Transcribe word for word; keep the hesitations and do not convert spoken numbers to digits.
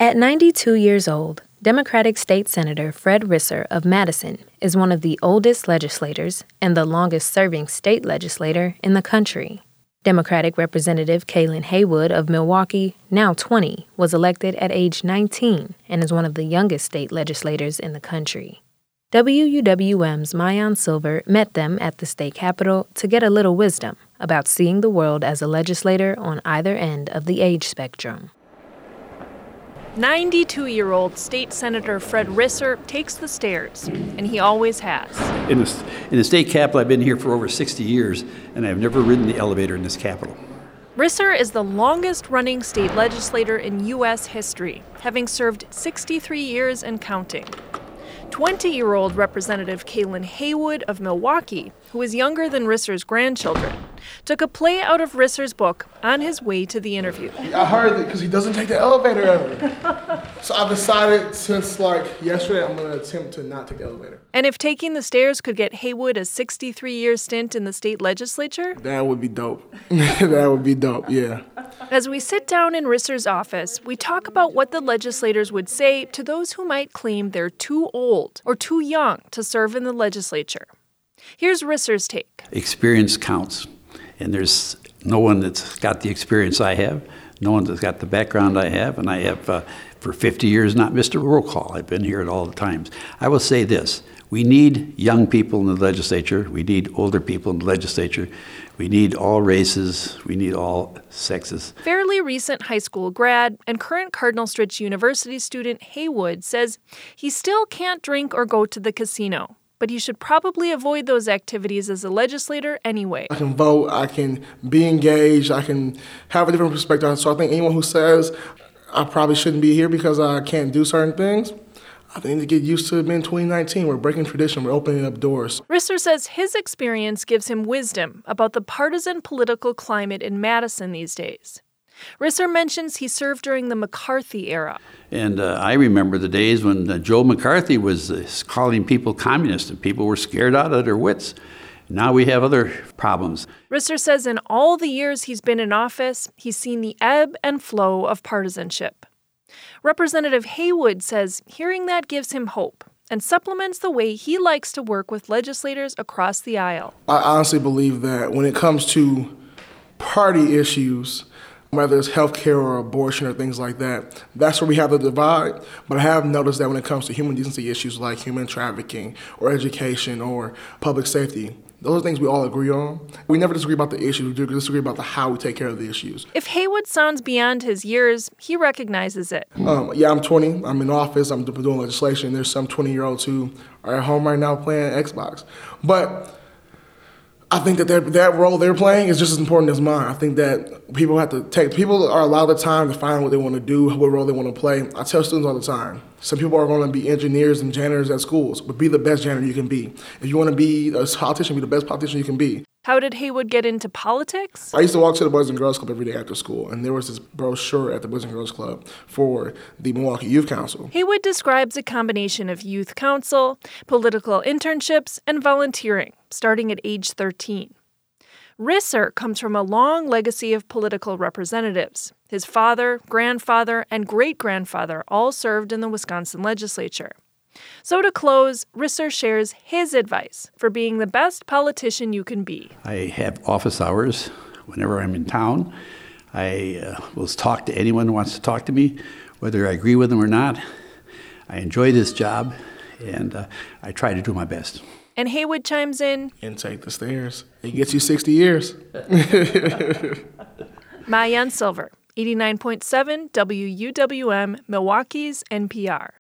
At ninety-two years old, Democratic State Senator Fred Risser of Madison is one of the oldest legislators and the longest-serving state legislator in the country. Democratic Representative Kaylin Haywood of Milwaukee, now twenty, was elected at age nineteen and is one of the youngest state legislators in the country. W U W M's Maayan Silver met them at the state capitol to get a little wisdom about seeing the world as a legislator on either end of the age spectrum. ninety-two-year-old State Senator Fred Risser takes the stairs, and he always has. In the, in the state capitol, I've been here for over sixty years, and I've never ridden the elevator in this capitol. Risser is the longest-running state legislator in U S history, having served sixty-three years and counting. twenty-year-old Representative Kaylin Haywood of Milwaukee, who is younger than Risser's grandchildren, took a play out of Risser's book on his way to the interview. I heard it because he doesn't take the elevator ever. So I've decided since like yesterday I'm going to attempt to not take the elevator. And if taking the stairs could get Haywood a sixty-three-year stint in the state legislature? That would be dope. That would be dope, yeah. As we sit down in Risser's office, we talk about what the legislators would say to those who might claim they're too old or too young to serve in the legislature. Here's Risser's take. Experience counts, and there's no one that's got the experience I have, no one that's got the background I have, and I have, uh, for fifty years, not missed a roll call. I've been here at all the times. I will say this. We need young people in the legislature. We need older people in the legislature. We need all races. We need all sexes. Fairly recent high school grad and current Cardinal Stritch University student Haywood says he still can't drink or go to the casino, but he should probably avoid those activities as a legislator anyway. I can vote, I can be engaged, I can have a different perspective. So I think anyone who says I probably shouldn't be here because I can't do certain things, I think to get used to it in twenty nineteen. We're breaking tradition. We're opening up doors. Risser says his experience gives him wisdom about the partisan political climate in Madison these days. Risser mentions he served during the McCarthy era. And uh, I remember the days when uh, Joe McCarthy was uh, calling people communists, and people were scared out of their wits. Now we have other problems. Risser says in all the years he's been in office, he's seen the ebb and flow of partisanship. Representative Haywood says hearing that gives him hope and supplements the way he likes to work with legislators across the aisle. I honestly believe that when it comes to party issues, whether it's health care or abortion or things like that, that's where we have the divide. But I have noticed that when it comes to human decency issues like human trafficking or education or public safety, those are things we all agree on. We never disagree about the issues, we do disagree about the how we take care of the issues. If Haywood sounds beyond his years, he recognizes it. Um, yeah, I'm twenty, I'm in office, I'm doing legislation. There's some twenty-year-olds who are at home right now playing Xbox. But I think that that role they're playing is just as important as mine. I think that people have to take, people are allowed the time to find what they want to do, what role they want to play. I tell students all the time, some people are going to be engineers and janitors at schools, but be the best janitor you can be. If you want to be a politician, be the best politician you can be. How did Haywood get into politics? I used to walk to the Boys and Girls Club every day after school, and there was this brochure at the Boys and Girls Club for the Milwaukee Youth Council. Haywood describes a combination of youth council, political internships, and volunteering, starting at age thirteen. Risser comes from a long legacy of political representatives. His father, grandfather, and great-grandfather all served in the Wisconsin legislature. So to close, Risser shares his advice for being the best politician you can be. I have office hours whenever I'm in town. I uh, will talk to anyone who wants to talk to me, whether I agree with them or not. I enjoy this job, and uh, I try to do my best. And Haywood chimes in, and take the stairs. It gets you sixty years. Maayan Silver, eighty-nine point seven W U W M, Milwaukee's N P R.